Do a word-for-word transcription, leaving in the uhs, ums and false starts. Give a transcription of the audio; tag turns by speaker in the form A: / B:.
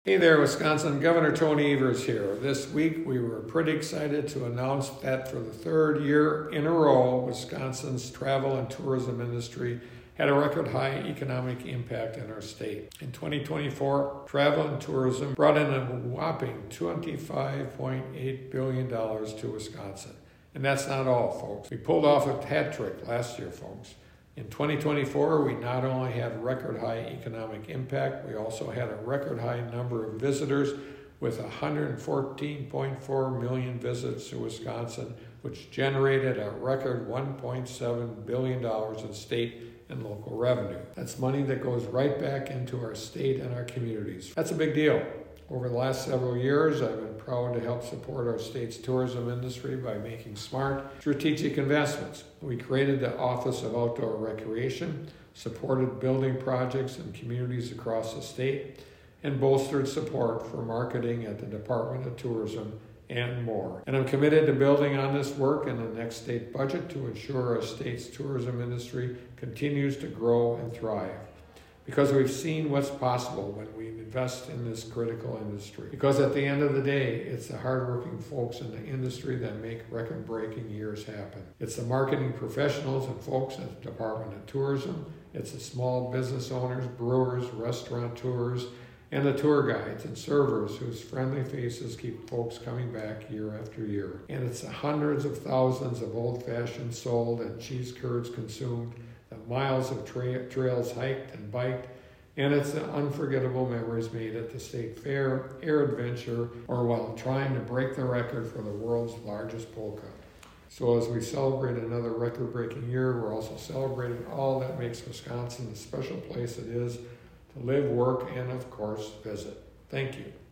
A: Hey there, Wisconsin. Governor Tony Evers here. This week we were pretty excited to announce that for the third year in a row, Wisconsin's travel and tourism industry had a record high economic impact in our state. In twenty twenty-four, travel and tourism brought in a whopping twenty-five point eight billion dollars to Wisconsin. And that's not all, folks. We pulled off a hat trick last year, folks. In twenty twenty-four, we not only had record high economic impact, we also had a record high number of visitors with one hundred fourteen point four million visits to Wisconsin, which generated a record one point seven billion dollars in state and local revenue. That's money that goes right back into our state and our communities. That's a big deal. Over the last several years, I've been proud to help support our state's tourism industry by making smart, strategic investments. We created the Office of Outdoor Recreation, supported building projects in communities across the state, and bolstered support for marketing at the Department of Tourism and more. And I'm committed to building on this work in the next state budget to ensure our state's tourism industry continues to grow and thrive. Because we've seen what's possible when we invest in this critical industry. Because at the end of the day, it's the hardworking folks in the industry that make record-breaking years happen. It's the marketing professionals and folks at the Department of Tourism. It's the small business owners, brewers, restaurateurs, and the tour guides and servers whose friendly faces keep folks coming back year after year. And it's the hundreds of thousands of old-fashioned sold and cheese curds consumed, the miles of tra- trails hiked and biked, and it's the unforgettable memories made at the State Fair, Air Adventure, or while trying to break the record for the world's largest polka. So as we celebrate another record-breaking year, we're also celebrating all that makes Wisconsin the special place it is to live, work, and of course, visit. Thank you.